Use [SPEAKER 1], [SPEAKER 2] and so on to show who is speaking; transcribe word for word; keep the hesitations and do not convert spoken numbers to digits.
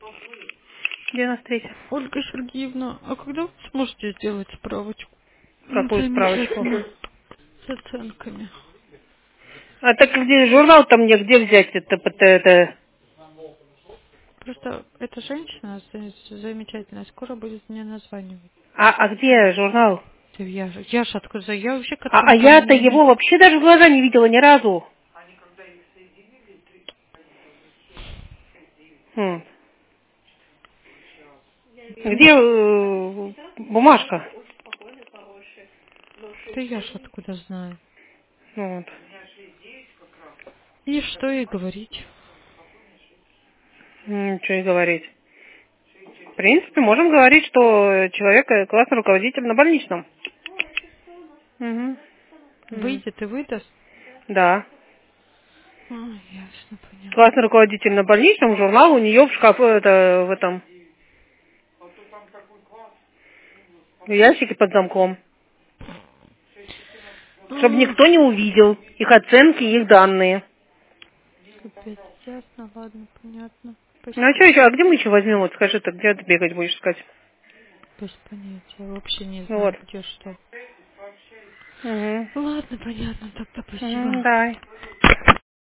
[SPEAKER 1] Где на встрече?
[SPEAKER 2] Ольга Сергеевна, а когда вы сможете сделать справочку?
[SPEAKER 1] Какую справочку?
[SPEAKER 2] Замечательно. С оценками.
[SPEAKER 1] А так где журнал-то мне где взять? Это, это, это...
[SPEAKER 2] Просто эта женщина за- замечательная, скоро будет мне названивать.
[SPEAKER 1] А, а где журнал?
[SPEAKER 2] Ты, Я, ж- я ж откуда? Я вообще к
[SPEAKER 1] А, а
[SPEAKER 2] оценкам
[SPEAKER 1] я-то
[SPEAKER 2] не имею.
[SPEAKER 1] его вообще даже в глаза не видела ни разу. Хм. Где э, бумажка?
[SPEAKER 2] Да я ж откуда знаю.
[SPEAKER 1] Вот.
[SPEAKER 2] И что ей говорить?
[SPEAKER 1] Ничего и говорить. В принципе, можем говорить, что человек э, классный руководитель на больничном. Угу. Угу.
[SPEAKER 2] Выйдет и выдаст?
[SPEAKER 1] Да.
[SPEAKER 2] А, ясно, понятно.
[SPEAKER 1] Классный руководитель на больничном, журнал у нее в шкафу, это, в этом, в ящике под замком. Чтобы
[SPEAKER 2] А,
[SPEAKER 1] никто не увидел их оценки, их данные.
[SPEAKER 2] капец, ясно, ладно, понятно.
[SPEAKER 1] Ну а
[SPEAKER 2] Спасибо.
[SPEAKER 1] что еще? А где мы еще возьмем? Вот скажи, так где ты бегать будешь искать?
[SPEAKER 2] Без понятия, вообще не
[SPEAKER 1] Ну вот.
[SPEAKER 2] знаю, где что.
[SPEAKER 1] Угу.
[SPEAKER 2] Ладно, понятно, тогда
[SPEAKER 1] Угу,
[SPEAKER 2] спасибо.
[SPEAKER 1] давай.